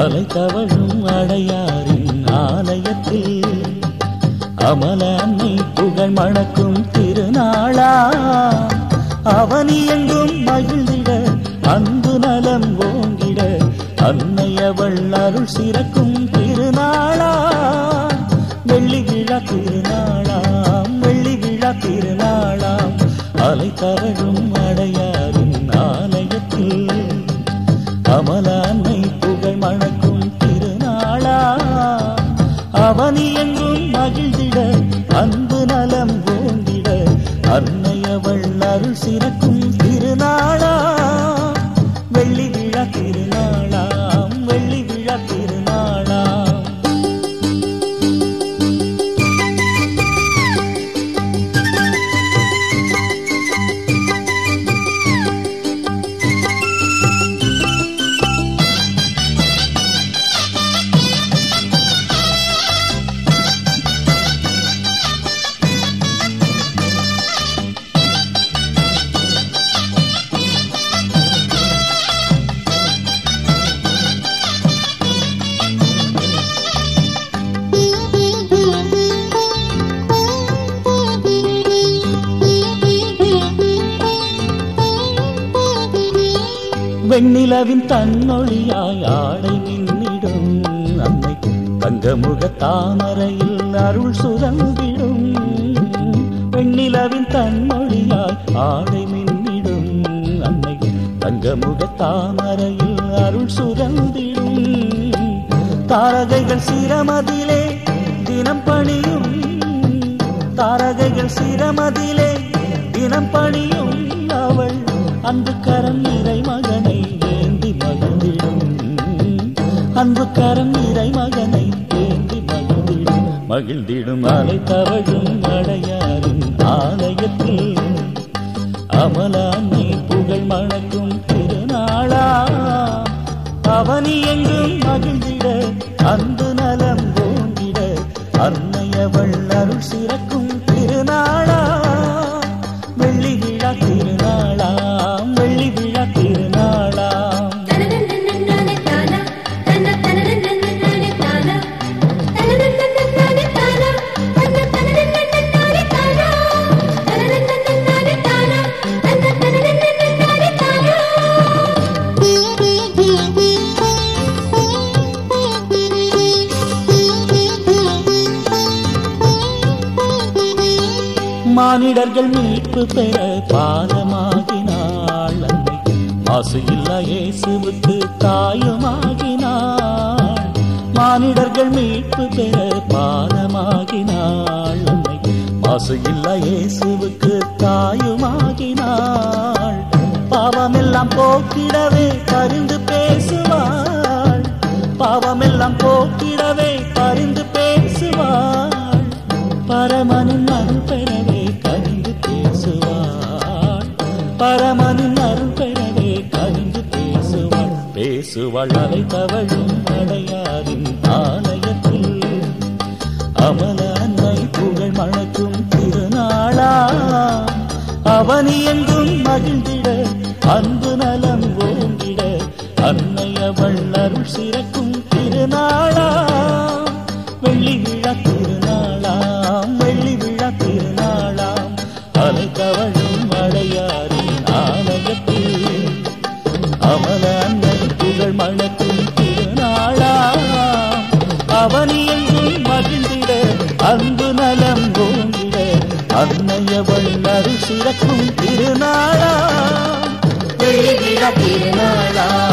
அலை தவழும் அடையாரின் ஆலயத்தில் அமல அன்னை புகழ் மணக்கும் திருநாளா அவனி எங்கும் மகிழ்ந்திட அன்பு நலம் ஓங்கிட அன்னை அவள் அருள் சிறக்கும் திருநாளா வெள்ளி விழா திருநாளாம் வெள்ளி விழா திருநாளாம் அலை தவழும் அடையாரின் ஆலயத்தில் அமல அன்னை புகழ் மணக்கும் திருநாளா அவனி எங்கும் மகிழ்ந்திட அன்பு நலம் ஓங்கிட அன்னை அவள் அருள் சிறக்கும் திருநாளா வெள்ளி விழா திருநாளாம் வெள்ளி விழா திருநாளாம் வெண்ணிலவின் தன்னொழியாய் ஆடை மின்னிடும் அன்னை தங்கமுக தாமரையில் அருள் சுரந்திடும் வெண்ணிலவின் தன்னொழியாய் ஆடை மின்னிடும் அன்னை தங்கமுக தாமரையில் அருள் சுரந்திடும் தாரகைகள் சிரமதிலே தினம் பணியும் தாரகைகள் சிரமதிலே தினம் பணியும் அவள் அன்பு கரம் நிறை மகனை ஏந்தி மகிழ்ந்திடும் அன்பு கரம் நிறை மகனை ஏந்தி மகிழ்ந்திடும் மகிழ்ந்திடும் அலை தவழும் அடையாரின் ஆலயத்தில் அமல அன்னை புகழ் மணக்கும் திருநாளா அவனி எங்கும் மகிழ்ந்திட அன்பு நலம் ஓங்கிட அன்னை அவள் அருள் சிறக்கும் திருநாளா வெள்ளி விழா திருநாளாம் வெள்ளி விழா திருநாளாம் மானிடர்கள் மீட்பு பெற பாதமாகினாள் அன்னை மாசு இல்லா இயேசுவுக்கு தாயுமாகினாள் மானிடர்கள் மீட்பு பெற பாதமாகினாள் அன்னை மாசு இல்லா இயேசுவுக்கு தாயுமாகினாள் பாவமெல்லாம் போக்கிடவே பரிந்து பேசுவாள் பாவமெல்லாம் போக்கிடவே பரிந்து பேசுவாள் பரமனின் அருள் பெறவே கனிந்து பேசுவாள் பரமனின் அருள் பெறவே கனிந்து பேசுவாள் பேசுவாள் அலை தவழும் அடையாரின் ஆலயத்தில் அமல அன்னை புகழ் மணக்கும் திருநாளா அவனி எங்கும் மகிழ்ந்திட அன்பு நலம் ஓங்கிட அன்னை அவள் அருள் சிறக்கும் திருநாளா வெள்ளி விழா திருநாளாம் வெள்ளி விழா திருநாளாம் அலை தவழும் அடையாரின் ஆலயத்தில் அமல அன்னை புகழ் மணக்கும் திருநாளாம் அவனி எங்கும் மகிழ்ந்திட அன்பு நலம் ஓங்கிட அன்னை அவள் அருள் சிறக்கும் திருநாளாம் வெள்ளி விழா திருநாளாம்